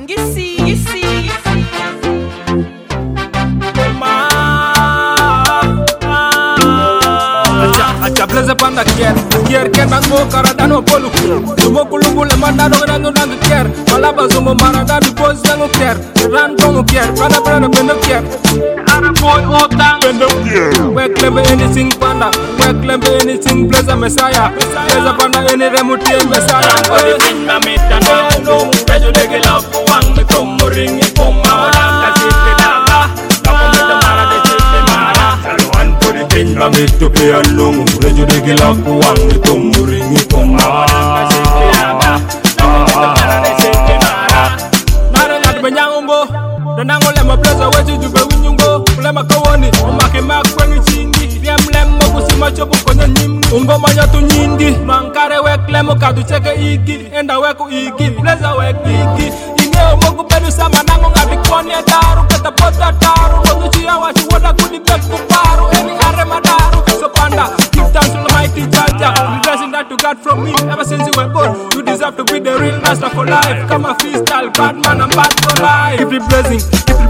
You see. Acha blaze panda kier ken bango karada no polu sumo kulubu le manda do nando kier malaba sumo marada di pose nango kier ran tongo kier prana bendo kier ara boy otang bendo kier we klembe anything panda we klembe anything blaze messiah blaze panda any remote messiah odi pinna meta no bejo de gelap wang me tom ring ipoma wala kasite daga kapo meta mara de chite mara alwan odi pinna meta pe alungu bejo de gelap wang me tom ring ipoma wala kasite daga kapo meta mara de chite mara nare ngat benyangombo danango le mablaza wetu jube winyungo ule makawoni umake makwengi chingi lem mokusima chopu konyo nyimgi ungo manya tu nyindi mankare wek lemo kadu cheke iki enda weku iki blaza wek iki ingeo moku bedu sama nango ngati koni daru kata pota taru motu chia washi wada kudi beku paru eni are madaru so panda give thanks to the mighty Jaja the blessing that you got from me ever since you were born you deserve to be the real master for life come a freestyle bad man I'm bad for life keep it blessing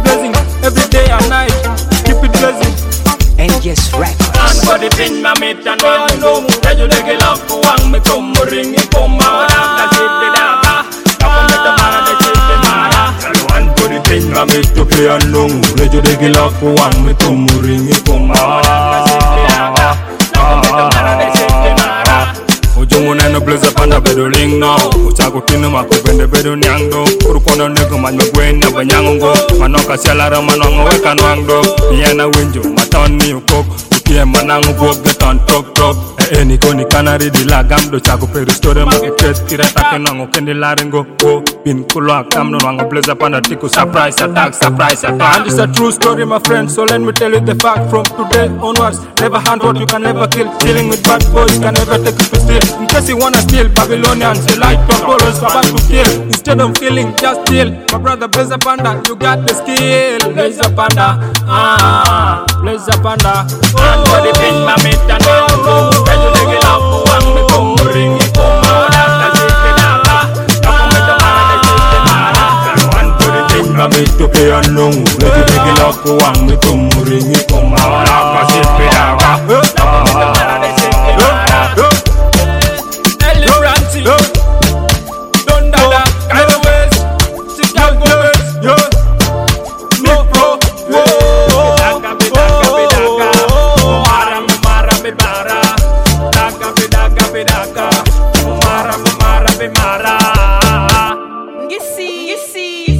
every day and night keep it blessing and yes records and for the pin ma meta no bejo de gelap wang me tom ring ipoma wala kasite daga kapo meta mara de chite mara alwan for the pin ma meta pe alungu bejo de gelap wang me tom ring ipoma wala kasite daga kapo meta mara de chite mara ujungu neno blaze panda bedo ling no uchaku tinu makupende bedo nyangdo urukono nego manyo gwenya banyango manoka sialara manongo weka nwangdo yena winjo matoni ukok ukie manango bog geton tok eni koni kanari di lagam do chaku peru store makiket kireta kenongo kendi larengo go bin kulwa kamno wango blaze panda tiku surprise attack and it's a true story my friend so let me tell you the fact from today onwards never hand what you can never kill dealing with bad boys can never take you to steal in case you wanna steal Babylonians you like Papolos about to kill instead of killing just steal my brother Blaze Panda you got the skill Blaze Panda Blaze Panda and for the pin ma meta no bejo de gelap wang me tom ring ipoma wala kasite daga kapo meta mara de chite mara alwan for the pin ma meta pe alungu bejo de gelap wang me tom ring ipoma wala kasite daga kapo meta mara de chite mara Don Dada, Kanye West, Chicago West, yo, Nick Pro, daga mara You see